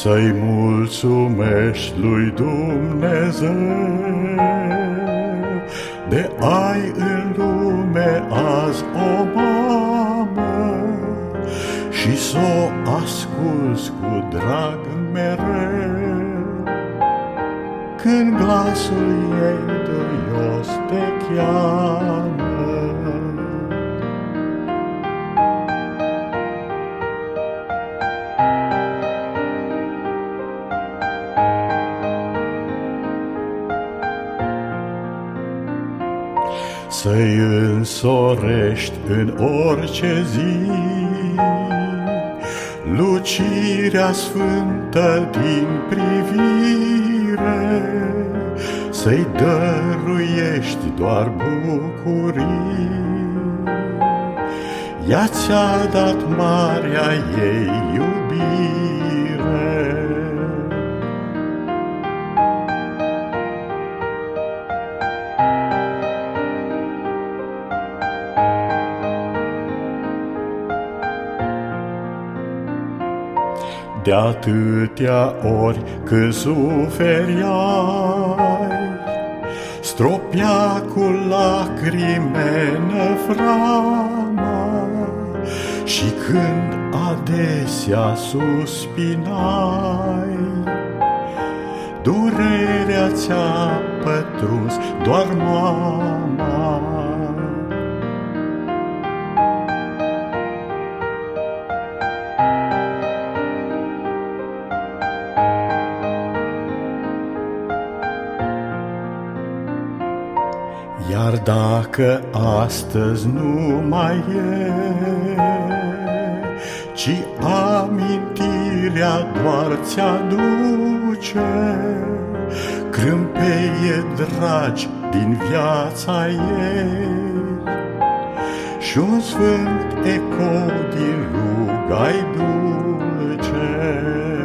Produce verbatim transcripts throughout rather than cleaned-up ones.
Să-i mulțumești lui Dumnezeu de ai în lume azi o mamă și s-o asculți cu drag mereu când glasul ei duios te cheamă. Să-i însorești în orice zi lucirea sfântă din privire, să-i dăruiești doar bucurii. Ea ți-a dat marea ei iubire. De atâtea ori când suferi ai, stropia cu lacrime năframa, și când adesea suspinai, durerea ți-a pătruns doar mama. Iar dacă astăzi nu mai e, ci amintirea doar ți-aduce crâmpeie dragi din viața ei și un sfânt eco din ruga-i dulce.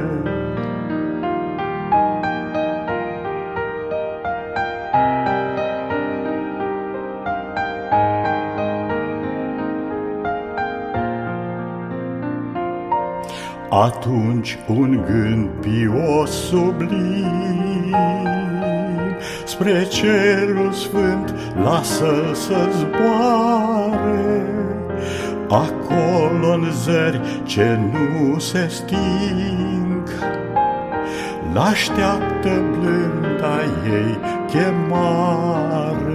Atunci un gând pios sublim spre cerul sfânt lasă-l să zboare, acolo-n zări ce nu se sting, l-așteaptă blânda ei chemare.